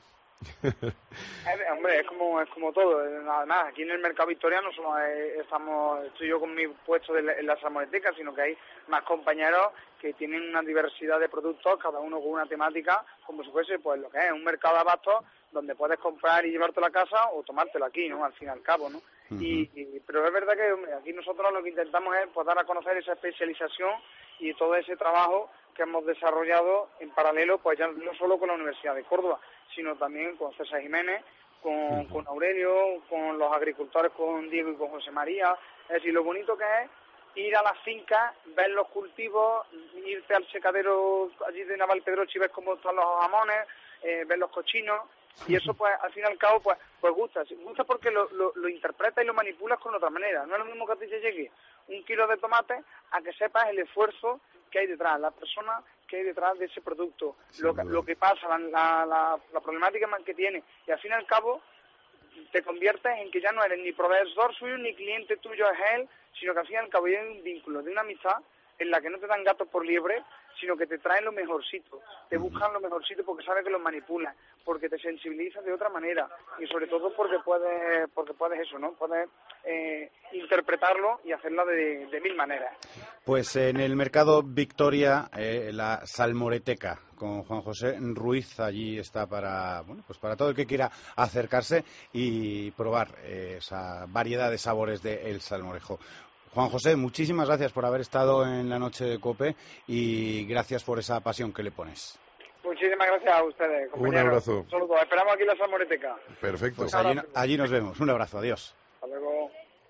S19: Hombre, es como todo. Además, aquí en el mercado victoriano solo estoy yo con mi puesto en la salmoreteca, sino que hay más compañeros que tienen una diversidad de productos, cada uno con una temática, como si fuese pues lo que es un mercado de abastos donde puedes comprar y llevártelo a casa o tomártelo aquí, ¿no? Al fin y al cabo, ¿no? Pero es verdad que aquí nosotros lo que intentamos es pues, dar a conocer esa especialización y todo ese trabajo que hemos desarrollado en paralelo, pues ya no solo con la Universidad de Córdoba, sino también con César Jiménez, con Aurelio, con los agricultores, con Diego y con José María. Es decir, lo bonito que es ir a las fincas, ver los cultivos, irte al secadero allí de Navalpedroche y ver cómo están los jamones, ver los cochinos. Y eso, pues, al fin y al cabo, pues gusta. Gusta porque lo interpretas y lo manipulas con otra manera. No es lo mismo que a ti te llegue un kilo de tomate a que sepas el esfuerzo que hay detrás, la persona que hay detrás de ese producto, lo que pasa, la problemática que tiene. Y al fin y al cabo, te conviertes en que ya no eres ni proveedor suyo ni cliente tuyo es él, sino que al fin y al cabo hay un vínculo de una amistad en la que no te dan gatos por liebre, sino que te traen lo mejorcito, te buscan lo mejorcito porque saben que los manipulan, porque te sensibilizan de otra manera y sobre todo porque puedes eso, ¿no? Puedes interpretarlo y hacerlo de mil maneras.
S3: Pues en el mercado Victoria, la salmoreteca con Juan José Ruiz, allí está para todo el que quiera acercarse y probar esa variedad de sabores del salmorejo. Juan José, muchísimas gracias por haber estado en la noche de COPE y gracias por esa pasión que le pones.
S19: Muchísimas gracias a ustedes, compañeros.
S16: Un abrazo.
S19: Saludos. Esperamos aquí en la salmoreteca.
S16: Perfecto.
S3: Pues allí nos vemos. Un abrazo. Adiós.
S19: Hasta luego.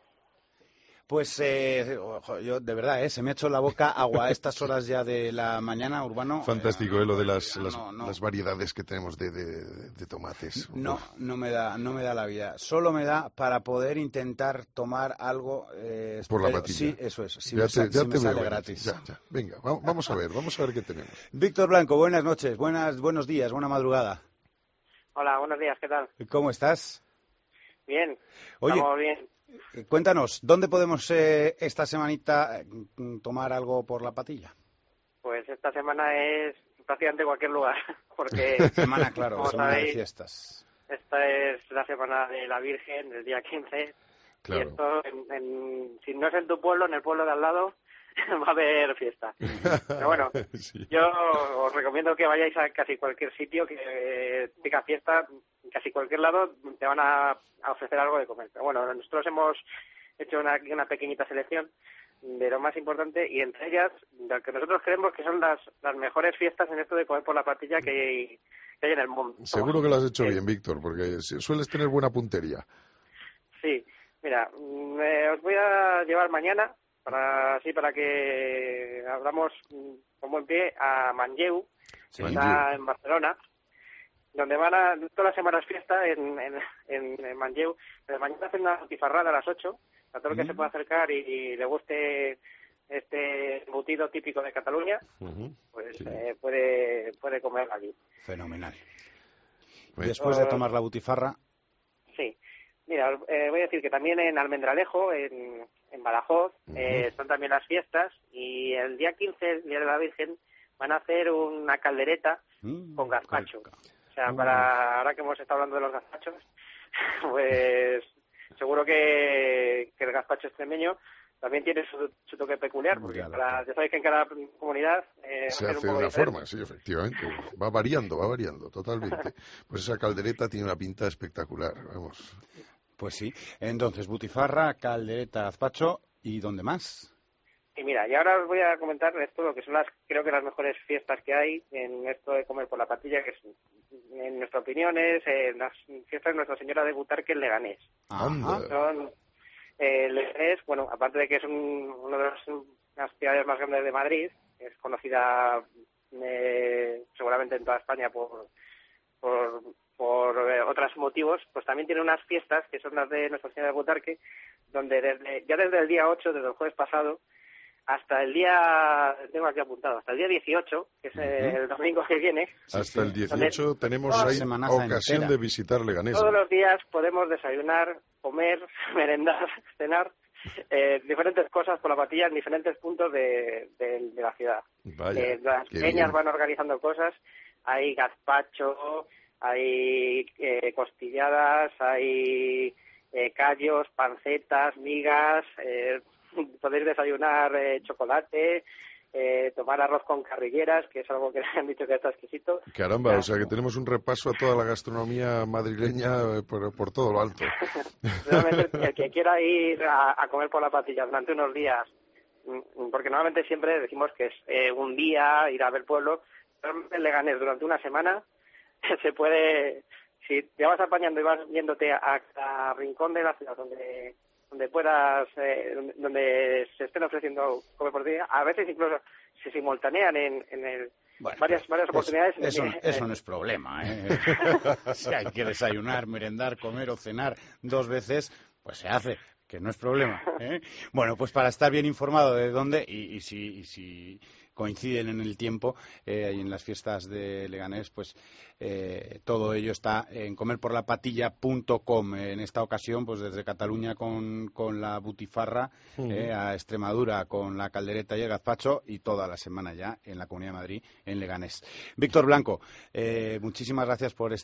S3: Pues yo de verdad, se me ha hecho la boca agua a estas horas ya de la mañana, Urbano.
S16: Fantástico, lo de las variedades que tenemos de tomates.
S3: No me da la vida. Solo me da para poder intentar tomar algo.
S16: Por la patilla.
S3: Sí, eso es. Si
S16: ya
S3: me sale gratis.
S16: Ya. Venga, vamos a ver qué tenemos.
S3: Víctor Blanco, buenas noches, buenos días, buena madrugada.
S20: Hola, buenos días, ¿qué tal?
S3: ¿Cómo estás?
S20: Bien,
S3: Oye,
S20: estamos bien.
S3: Cuéntanos, ¿dónde podemos esta semanita tomar algo por la patilla?
S20: Pues esta semana es prácticamente cualquier lugar, porque
S3: semana de fiestas.
S20: esta es la semana de la Virgen, el día 15.
S16: Claro.
S20: Y esto, si no es en tu pueblo, en el pueblo de al lado, va a haber fiesta. Pero bueno,
S16: Sí.
S20: yo os recomiendo que vayáis a casi cualquier sitio que tenga fiesta, en casi cualquier lado te van a ofrecer algo de comer. Pero bueno, nosotros hemos hecho una pequeñita selección de lo más importante y entre ellas, lo que nosotros creemos que son las mejores fiestas en esto de comer por la patilla que hay en el mundo.
S16: Seguro que lo has hecho bien, Víctor, porque sueles tener buena puntería.
S20: Sí, mira, os voy a llevar mañana para que hablamos con buen pie a Manlleu, que está en Barcelona, donde van todas las semanas fiesta en Manlleu. Pero mañana hacen una butifarrada a las 8, a todo el que se pueda acercar y le guste este embutido típico de Cataluña, pues puede comer allí.
S3: Fenomenal. Después de tomar la butifarra...
S20: Sí. Mira, voy a decir que también en Almendralejo, en Badajoz, están también las fiestas y el día 15, el Día de la Virgen, van a hacer una caldereta con gazpacho. O sea, ahora que hemos estado hablando de los gazpachos, pues seguro que el gazpacho extremeño también tiene su toque peculiar, porque ya sabéis que en cada comunidad
S16: se hace de una forma, sí, efectivamente. Va variando totalmente. Pues esa caldereta tiene una pinta espectacular, vamos.
S3: Pues sí. Entonces, butifarra, caldereta, gazpacho, ¿y dónde más?
S20: Y mira, y ahora os voy a comentar esto, lo que son creo que las mejores fiestas que hay en esto de comer por la patilla, que es, en nuestra opinión, es las fiestas de Nuestra Señora de Butarque en Leganés. Son Leganés, bueno, aparte de que es una de las ciudades más grandes de Madrid, es conocida seguramente en toda España por otros motivos, pues también tiene unas fiestas que son las de Nuestra Señora de Butarque, donde desde el día 8, desde el jueves pasado, hasta el día, tengo aquí apuntado, hasta el día 18, que es el domingo que viene.
S16: Hasta el 18 tenemos ahí ocasión de visitar Leganés.
S20: Todos los días podemos desayunar, comer, merendar, cenar, diferentes cosas por la patilla en diferentes puntos de la ciudad.
S16: Vaya,
S20: las peñas van organizando cosas, hay gazpacho, hay costilladas, hay callos, pancetas, migas, podéis desayunar chocolate, tomar arroz con carrilleras, que es algo que me han dicho que está exquisito.
S16: Caramba, o sea que tenemos un repaso a toda la gastronomía madrileña por todo lo alto.
S20: Realmente, el que quiera ir a comer por la patilla durante unos días, porque normalmente siempre decimos que es un día ir a ver pueblo, realmente en Leganés durante una semana se puede, si te vas apañando y vas yéndote a cada rincón de la ciudad donde puedas, donde se estén ofreciendo comer por día, a veces incluso se simultanean en varias oportunidades.
S3: Eso no es problema, Si hay que desayunar, merendar, comer o cenar 2 veces, pues se hace, que no es problema, Bueno, pues para estar bien informado de dónde y si coinciden en el tiempo y en las fiestas de Leganés, pues todo ello está en comerporlapatilla.com. En esta ocasión, pues desde Cataluña con la butifarra, a Extremadura con la caldereta y el gazpacho, y toda la semana ya en la Comunidad de Madrid, en Leganés. Víctor Blanco, muchísimas gracias por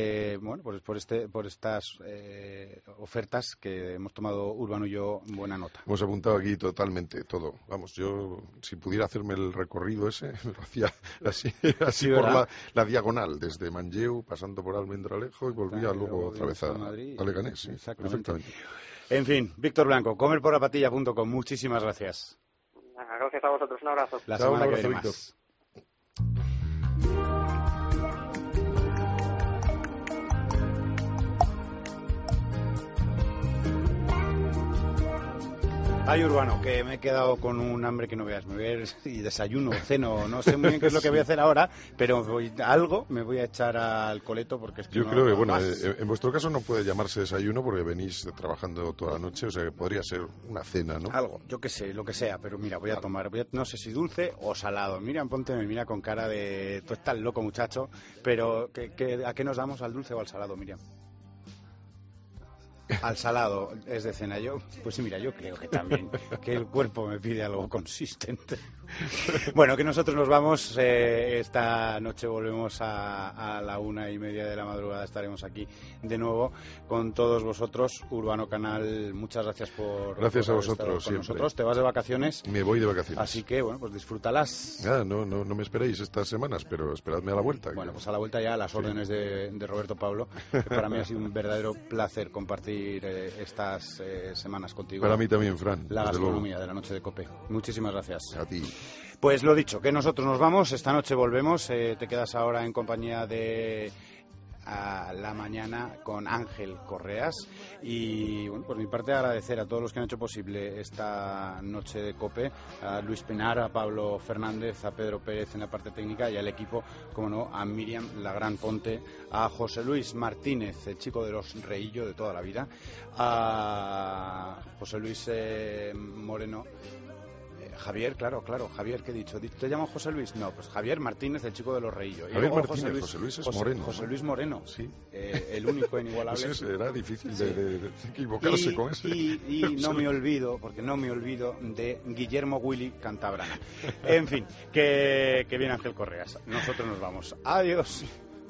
S3: por estas ofertas que hemos tomado Urbano y yo buena nota.
S16: Hemos apuntado aquí totalmente todo. Vamos, yo si pudiera hacerme el recorrido ese, me lo hacía así por la diagonal, desde Manlleu, pasando por Almendralejo y volvía luego otra vez a Leganés. Sí, perfectamente.
S3: En fin, Víctor Blanco, comerporlapatilla.com, muchísimas gracias.
S20: Gracias a vosotros, un abrazo.
S3: La semana que viene más. Ay, Urbano, que me he quedado con un hambre que no veas. Me voy a ir y desayuno, ceno, no sé muy bien qué es lo que voy a hacer ahora, pero me voy a echar al coleto porque es que
S16: yo creo que, bueno, en vuestro caso no puede llamarse desayuno porque venís trabajando toda la noche, o sea que podría ser una cena, ¿no?
S3: Algo, yo qué sé, lo que sea, pero mira, voy a tomar, no sé si dulce o salado. Mira, me mira con cara de, tú estás loco, muchacho, pero ¿a qué nos damos, al dulce o al salado, Miriam? Al salado es de cena. Pues sí, mira, yo creo que también que el cuerpo me pide algo consistente. Bueno, que nosotros nos vamos. Esta noche volvemos a la 1:30 de la madrugada. Estaremos aquí de nuevo con todos vosotros. Urbano Canal, muchas gracias por
S16: gracias
S3: por
S16: a vosotros
S3: con
S16: siempre.
S3: Nosotros. Te vas de vacaciones.
S16: Me voy de vacaciones.
S3: Así que, bueno, pues disfrútalas.
S16: No me esperéis estas semanas, pero esperadme a la vuelta.
S3: Bueno, pues a la vuelta ya a las órdenes de Roberto Pablo. Que para mí ha sido un verdadero placer compartir estas semanas contigo.
S16: Para mí también, Fran.
S3: La gastronomía de la noche de COPE. Muchísimas gracias.
S16: A ti.
S3: Pues lo dicho, que nosotros nos vamos, esta noche volvemos, te quedas ahora en compañía de A la Mañana con Ángel Correas y bueno, por mi parte agradecer a todos los que han hecho posible esta noche de COPE, a Luis Penar, a Pablo Fernández, a Pedro Pérez en la parte técnica y al equipo, como no, a Miriam La Gran Ponte, a José Luis Martínez, el chico de los Reillo de toda la vida, a José Luis Moreno. Javier, claro, Javier, ¿qué he dicho? ¿Te llamas José Luis? No, pues Javier Martínez, el chico de los Reillo.
S16: Javier Martínez, José Luis es Moreno.
S3: José Luis Moreno,
S16: sí.
S3: El único inigualable.
S16: Pues era difícil de equivocarse con eso.
S3: Y no me olvido, porque no me olvido de Guillermo Willy Cantabrana. En fin, que viene Ángel Correas. Nosotros nos vamos. Adiós.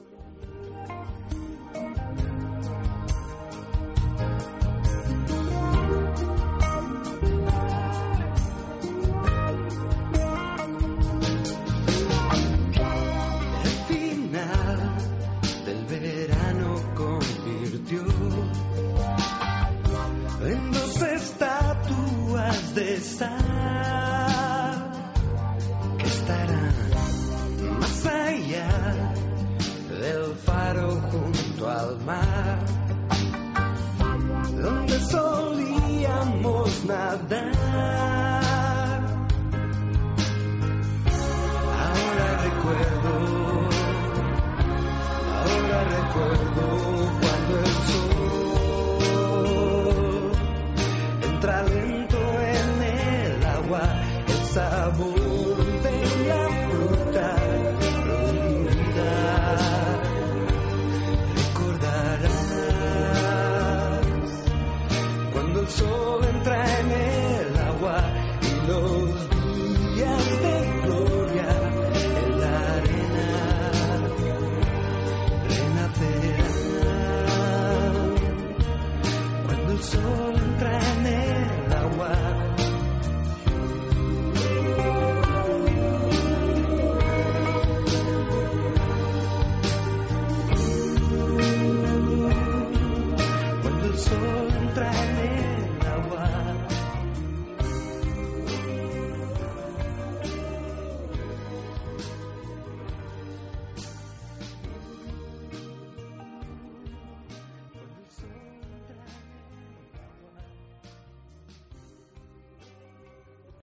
S14: En dos estatuas de sal que estarán más allá del faro junto al mar, donde solíamos nadar. Ahora recuerdo cuando el sol entra lento en el agua, el sabor